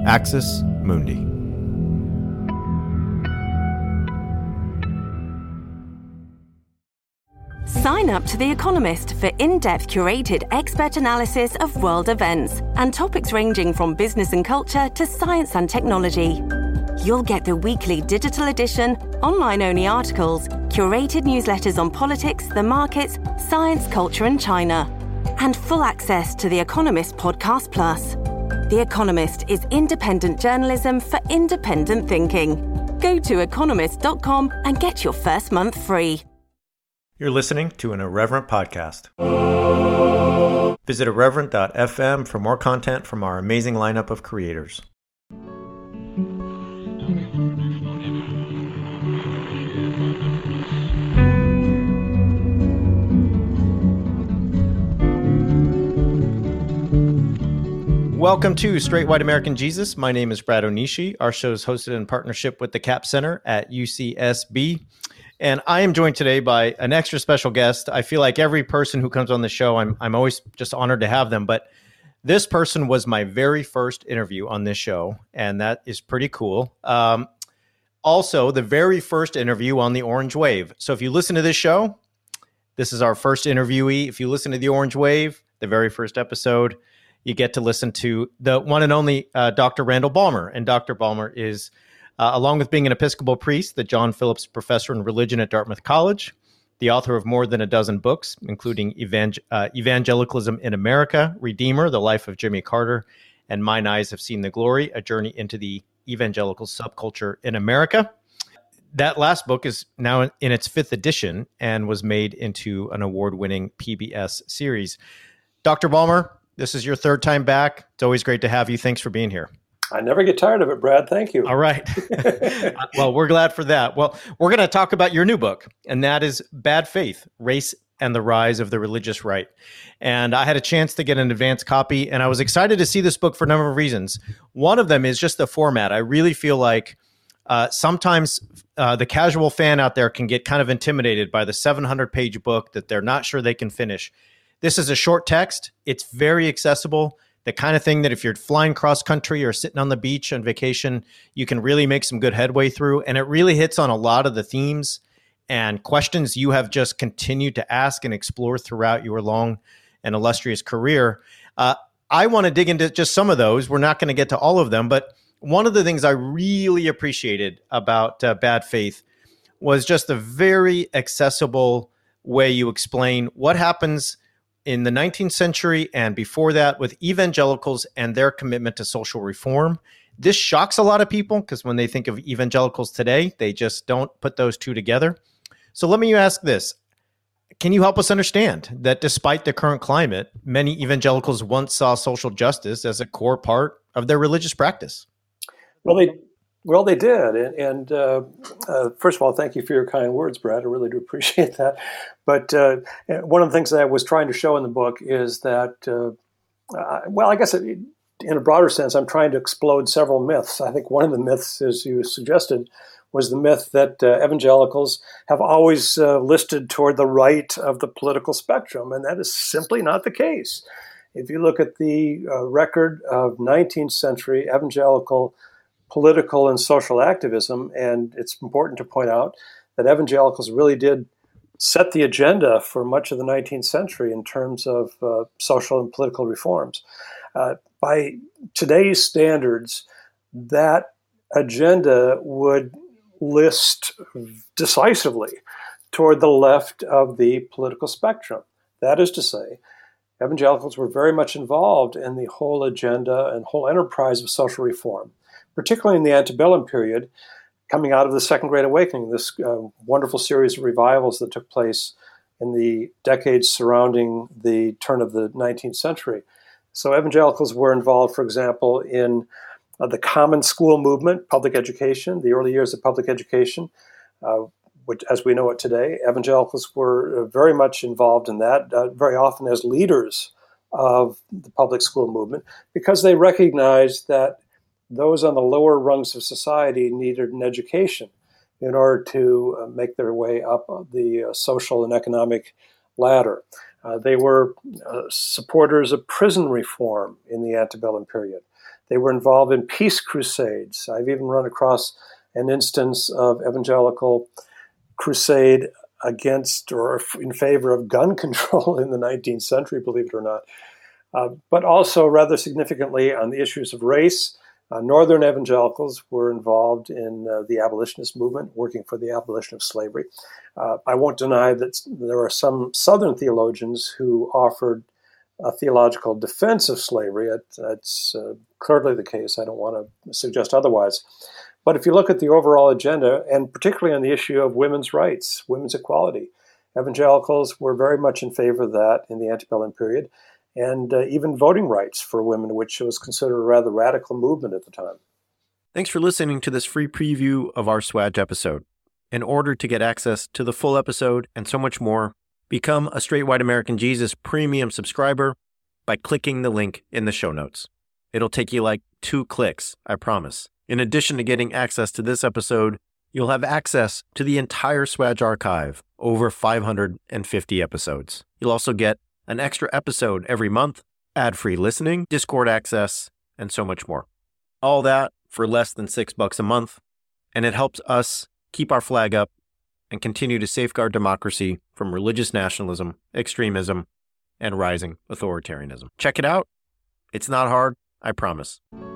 Axis Mundi. Sign up to The Economist for in-depth curated expert analysis of world events and topics ranging from business and culture to science and technology. You'll get the weekly digital edition, online-only articles, curated newsletters on politics, the markets, science, culture and China, and full access to The Economist Podcast Plus. The Economist is independent journalism for independent thinking. Go to economist.com and get your first month free. You're listening to an Irreverent podcast. Visit irreverent.fm for more content from our amazing lineup of creators. Welcome to Straight White American Jesus. My name is Brad Onishi. Our show is hosted in partnership with the Capps Center at UCSB. And I am joined today by an extra special guest. I feel like every person who comes on the show, I'm always just honored to have them. But this person was my very first interview on this show, and that is pretty cool. Also, the very first interview on the Orange Wave. So if you listen to this show, this is our first interviewee. If you listen to the Orange Wave, the very first episode, you get to listen to the one and only Dr. Randall Balmer. And Dr. Balmer is... along with being an Episcopal priest, the John Phillips Professor in Religion at Dartmouth College, the author of more than a dozen books, including Evangelicalism in America, Redeemer, The Life of Jimmy Carter, and Mine Eyes Have Seen the Glory, A Journey into the Evangelical Subculture in America. That last book is now in its fifth edition and was made into an award-winning PBS series. Dr. Balmer, this is your third time back. It's always great to have you. Thanks for being here. I never get tired of it, Brad. Thank you. All right. Well, we're glad for that. Well, we're going to talk about your new book, and that is Bad Faith, Race and the Rise of the Religious Right. And I had a chance to get an advance copy, and I was excited to see this book for a number of reasons. One of them is just the format. I really feel like sometimes the casual fan out there can get kind of intimidated by the 700-page book that they're not sure they can finish. This is a short text. It's very accessible. The kind of thing that if you're flying cross country or sitting on the beach on vacation, you can really make some good headway through. And it really hits on a lot of the themes and questions you have just continued to ask and explore throughout your long and illustrious career. I want to dig into just some of those. We're not going to get to all of them, but one of the things I really appreciated about Bad Faith was just the very accessible way you explain what happens in the 19th century and before that with evangelicals and their commitment to social reform. This shocks a lot of people because when they think of evangelicals today, they just don't put those two together. So let me ask this. Can you help us understand that despite the current climate, many evangelicals once saw social justice as a core part of their religious practice? Well, they did. And first of all, thank you for your kind words, Brad. I really do appreciate that. But one of the things that I was trying to show in the book is that, I guess in a broader sense, I'm trying to explode several myths. I think one of the myths, as you suggested, was the myth that evangelicals have always listed toward the right of the political spectrum. And that is simply not the case. If you look at the record of 19th century evangelical political and social activism, and it's important to point out that evangelicals really did set the agenda for much of the 19th century in terms of social and political reforms. By today's standards, that agenda would list decisively toward the left of the political spectrum. That is to say, evangelicals were very much involved in the whole agenda and whole enterprise of social reform, particularly in the antebellum period, coming out of the Second Great Awakening, this wonderful series of revivals that took place in the decades surrounding the turn of the 19th century. So evangelicals were involved, for example, in the common school movement, public education, the early years of public education, which, as we know it today. Evangelicals were very much involved in that, very often as leaders of the public school movement, because they recognized that those on the lower rungs of society needed an education in order to make their way up the social and economic ladder. They were supporters of prison reform in the antebellum period. They were involved in peace crusades. I've even run across an instance of evangelical crusade against or in favor of gun control in the 19th century, believe it or not. But also, rather significantly, on the issues of race, Northern evangelicals were involved in the abolitionist movement, working for the abolition of slavery. I won't deny that there are some Southern theologians who offered a theological defense of slavery. That's clearly the case. I don't want to suggest otherwise. But if you look at the overall agenda, and particularly on the issue of women's rights, women's equality, evangelicals were very much in favor of that in the antebellum period, and even voting rights for women, which was considered a rather radical movement at the time. Thanks for listening to this free preview of our SWAJ episode. In order to get access to the full episode and so much more, become a Straight White American Jesus premium subscriber by clicking the link in the show notes. It'll take you like 2 clicks, I promise. In addition to getting access to this episode, you'll have access to the entire SWAJ archive, over 550 episodes. You'll also get an extra episode every month, ad-free listening, Discord access, and so much more. All that for less than $6 a month, and it helps us keep our flag up and continue to safeguard democracy from religious nationalism, extremism, and rising authoritarianism. Check it out. It's not hard, I promise.